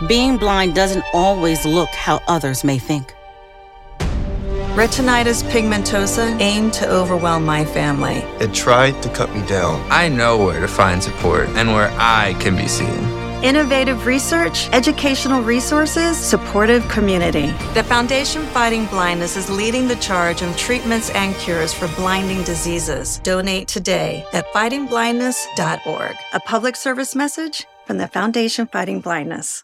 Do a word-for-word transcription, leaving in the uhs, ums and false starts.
Being blind doesn't always look how others may think. Retinitis pigmentosa aimed to overwhelm my family. It tried to cut me down. I know where to find support and where I can be seen. Innovative research, educational resources, supportive community. The Foundation Fighting Blindness is leading the charge on treatments and cures for blinding diseases. Donate today at fighting blindness dot org. A public service message from the Foundation Fighting Blindness.